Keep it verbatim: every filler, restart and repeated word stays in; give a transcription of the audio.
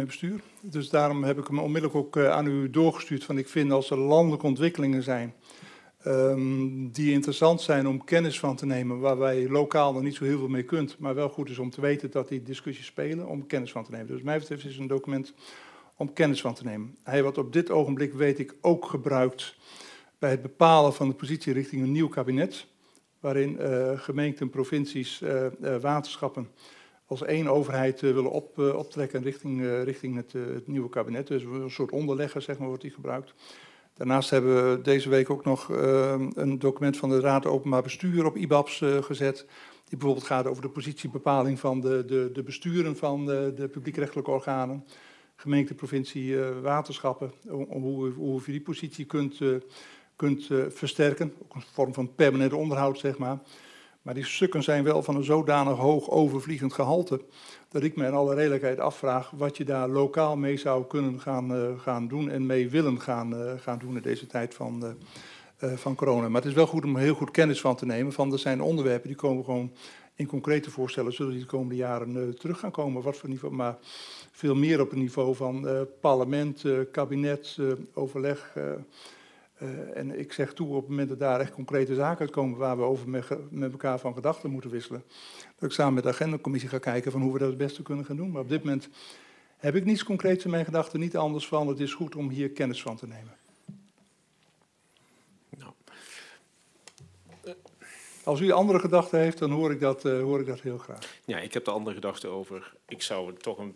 bestuur. Dus daarom heb ik hem onmiddellijk ook uh, aan u doorgestuurd. Van ik vind als er landelijke ontwikkelingen zijn um, die interessant zijn om kennis van te nemen, waar wij lokaal nog niet zo heel veel mee kunt, maar wel goed is om te weten dat die discussies spelen, om kennis van te nemen. Dus wat mij betreft is het een document om kennis van te nemen. Hij wordt op dit ogenblik, weet ik, ook gebruikt bij het bepalen van de positie richting een nieuw kabinet, waarin uh, gemeenten, provincies, uh, uh, waterschappen als één overheid uh, willen op, uh, optrekken richting, uh, richting het, uh, het nieuwe kabinet. Dus een soort onderlegger, zeg maar, wordt die gebruikt. Daarnaast hebben we deze week ook nog uh, een document van de Raad Openbaar Bestuur op I B A B S uh, gezet, die bijvoorbeeld gaat over de positiebepaling van de, de, de besturen van de, de publiekrechtelijke organen, gemeente, provincie, uh, waterschappen, om hoe, hoe je die positie kunt, uh, kunt uh, versterken. Ook een vorm van permanent onderhoud, zeg maar. Maar die stukken zijn wel van een zodanig hoog overvliegend gehalte, dat ik me in alle redelijkheid afvraag wat je daar lokaal mee zou kunnen gaan, uh, gaan doen en mee willen gaan, uh, gaan doen in deze tijd van, uh, uh, van corona. Maar het is wel goed om heel goed kennis van te nemen van er zijn onderwerpen die komen gewoon in concrete voorstellen, zullen die de komende jaren uh, terug gaan komen. Wat voor niveau, maar veel meer op het niveau van uh, parlement, uh, kabinet, uh, overleg. Uh, Uh, en ik zeg toe op het moment dat daar echt concrete zaken uitkomen waar we over met, met elkaar van gedachten moeten wisselen, dat ik samen met de agendacommissie ga kijken van hoe we dat het beste kunnen gaan doen. Maar op dit moment heb ik niets concreets in mijn gedachten, niet anders van het is goed om hier kennis van te nemen. Nou. Als u andere gedachten heeft, dan hoor ik dat, uh, hoor ik dat heel graag. Ja, ik heb er andere gedachten over. Ik zou het toch een